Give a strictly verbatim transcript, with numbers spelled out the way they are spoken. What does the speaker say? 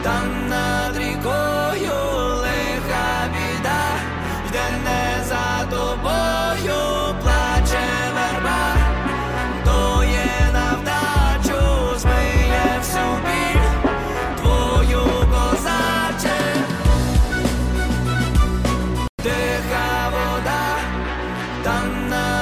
там над рікою лиха біда, йде не за тобою, плаче верба, дує навдачу, змиє всю біль твою, козаче. Тиха вода, там на